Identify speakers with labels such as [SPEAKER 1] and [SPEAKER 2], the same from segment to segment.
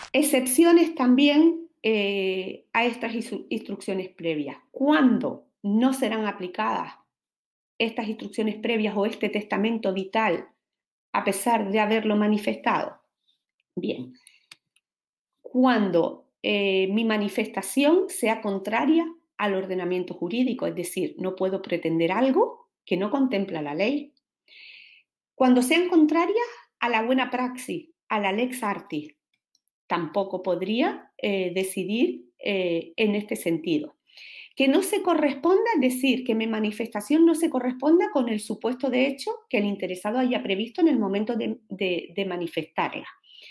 [SPEAKER 1] Excepciones también a estas instrucciones previas. ¿Cuándo no serán aplicadas estas instrucciones previas o este testamento vital a pesar de haberlo manifestado? Bien, cuando mi manifestación sea contraria al ordenamiento jurídico, es decir, no puedo pretender algo que no contempla la ley. Cuando sean contrarias a la buena praxis, a la lex artis, tampoco podría decidir en este sentido. Que no se corresponda, es decir, que mi manifestación no se corresponda con el supuesto de hecho que el interesado haya previsto en el momento de manifestarla.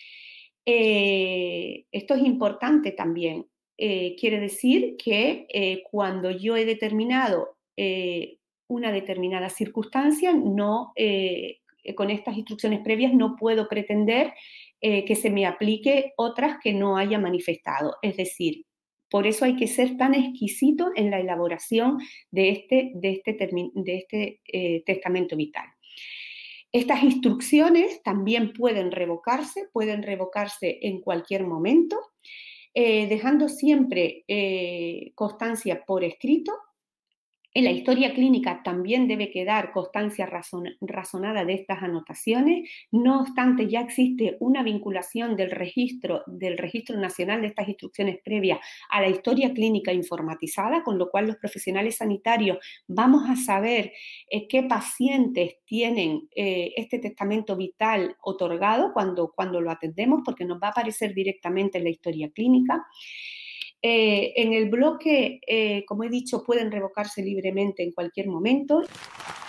[SPEAKER 1] Esto es importante también. Quiere decir que cuando yo he determinado una determinada circunstancia, no, con estas instrucciones previas no puedo pretender que se me aplique otras que no haya manifestado. Es decir, por eso hay que ser tan exquisito en la elaboración de este testamento vital. Estas instrucciones también pueden revocarse en cualquier momento, dejando siempre constancia por escrito. En la historia clínica también debe quedar constancia razonada de estas anotaciones. No obstante, ya existe una vinculación del Registro Nacional de estas instrucciones previas a la historia clínica informatizada, con lo cual los profesionales sanitarios vamos a saber qué pacientes tienen este testamento vital otorgado cuando lo atendemos, porque nos va a aparecer directamente en la historia clínica. En el bloque, como he dicho, pueden revocarse libremente en cualquier momento.